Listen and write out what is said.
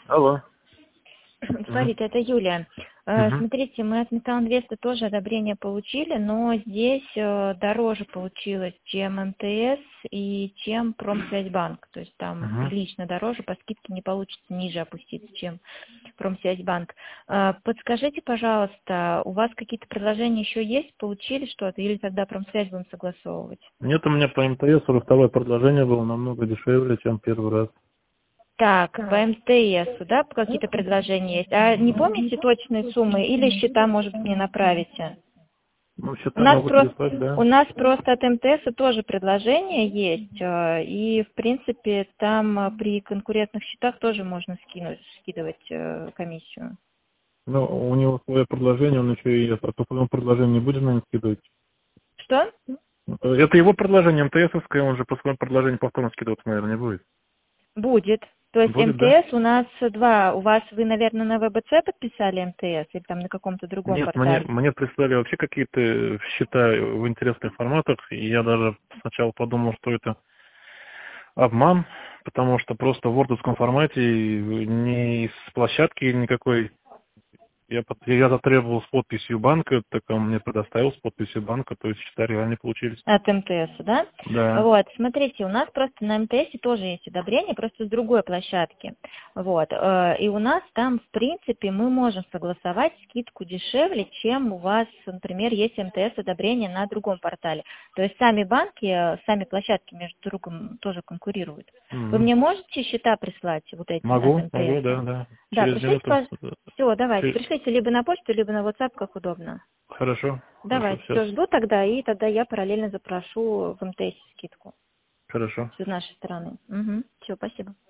Алло. Смотрите, это Юлия. Мгм. Смотрите, мы от Металлинвеста тоже одобрение получили, но здесь дороже получилось, чем МТС и чем Промсвязьбанк. То есть там Мгм. прилично дороже, по скидке не получится ниже опуститься, чем Промсвязьбанк. Подскажите, пожалуйста, у вас какие-то предложения еще есть? Получили что-то? Или тогда Промсвязь будем согласовывать? Нет, у меня по МТС уже второе предложение было намного дешевле, чем первый раз. Так, по МТС, да, какие-то предложения есть? А не помните точные суммы или счета, может, мне направите? Ну, У счета нас могу просто, переслать, у да. нас просто от МТС тоже предложение есть, и, в принципе, там при конкурентных счетах тоже можно скидывать комиссию. Но у него свое предложение, он еще и по своему предложению не будет, наверное, скидывать. Что? Это его предложение, МТСовское, он же по своему предложению повторно скидываться, наверное, не будет. Будет. То есть Будет, да? МТС у нас два. У вас, вы, наверное, на ВБЦ подписали МТС или там на каком-то другом Нет, мне, портале? мне прислали вообще какие-то счета в интересных форматах, и я даже сначала подумал, что это обман, потому что просто в вордовском формате ни с площадки никакой. Я затребовал с подписью банка, так он мне предоставил с подписью банка, то есть счета реально получились. От МТС, да? Да. Вот, смотрите, у нас просто на МТС тоже есть одобрение, просто с другой площадки. Вот, и у нас там, в принципе, мы можем согласовать скидку дешевле, чем у вас, например, есть МТС одобрение на другом портале. То есть сами банки, сами площадки между другом тоже конкурируют. Вы Мгм. мне можете счета прислать вот эти от Могу, МТС? да, да. Да, Через пришлите, минуту. все, давайте, Че- пришлите либо на почту, либо на WhatsApp, как удобно. Хорошо, хорошо, Давайте, сейчас. все, жду тогда, и тогда я параллельно запрошу в МТС скидку Хорошо. с нашей стороны. Угу. Все, спасибо.